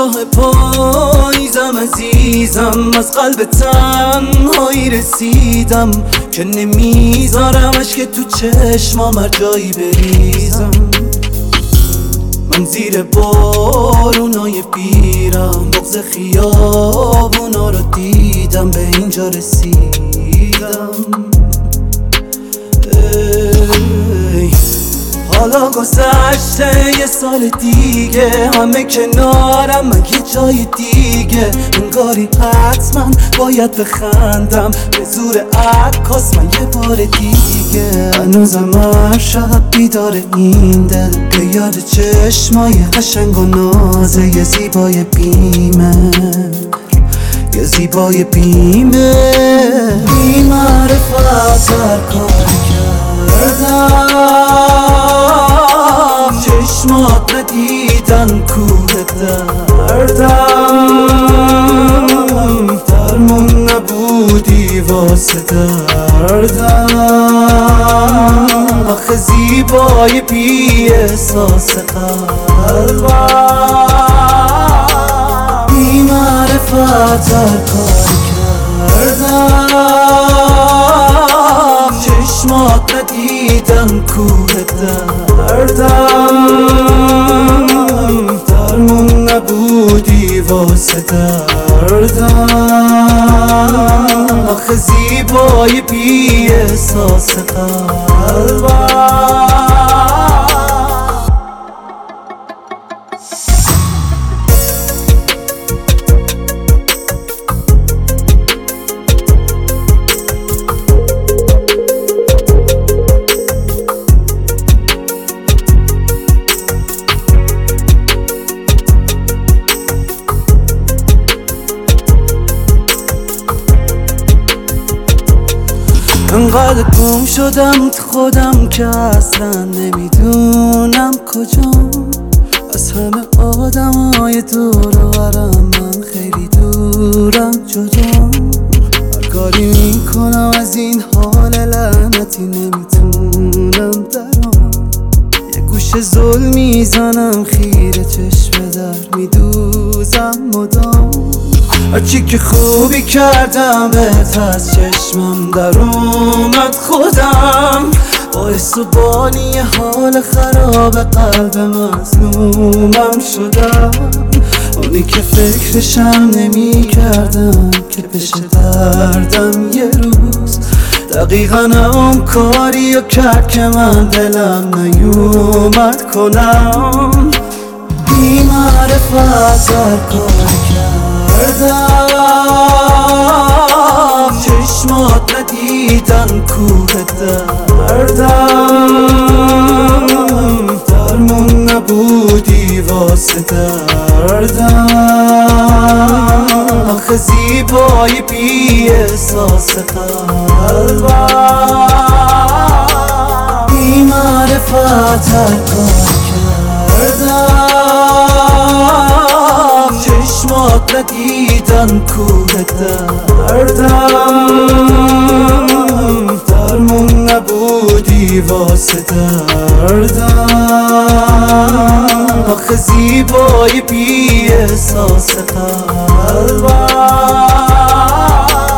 کوتاه پاییزم عزیزم، از قلب تنهایی رسیدم که نمیذارم اشک تو چشمام هر جایی بریزم. من زیر بارونای پیرم بغض خیابونا رو دیدم، به اینجا رسیدم. حالا گذشته یه سال دیگه، همه کنارم من یه جای دیگه، انگاری حتما باید بخندم به زور عکاس من یه بار دیگه. هنوزم هر شب بیدار این دل به یاد چشمای قشنگ و نازه یه زیبای بیمه، یه زیبای بیمه. بی معرفت هر کاری کردم، چشمات ندیدن کوه دردم، درمون نبودی واسه دردم. آخه زیبای بی احساس قلبم، بی معرفت هر کاری کردم، چشمات ندیدن کوه دردم، درمون نبودی واسه دردم. آخه زیبای بی احساس قلبم. انقدر گم شدم تو خودم که اصلا نمیدونم کجام، از همه آدمای دور و برم من خیلی دورم جدام. هر کاری میکنم از این حال لعنتی نمیتونم درام، یه گوشه زل میزنم خیره چشم در میدوزم مدام. هرچی که خوبی کردم بهت از چشمم در اومد خودم، باعث و بانی حال خراب قلب مظلومم شدم. اونی که فکرشم نمی کردم که بشه دردم یه روز، دقیقا اون کاریو کرد که من دلم نیومد کنم. بی معرفت هر کاری کردم، چشمات ندیدن کوه دردم، درمون نبودی واسه دردم. آخه زیبای بی احساس قلبم، بی معرفت هر کاری کردم، چشمات ندیدن کوه دردم، درمون نبودی واسه دردم. آخه زیبای بی احساس قلبم.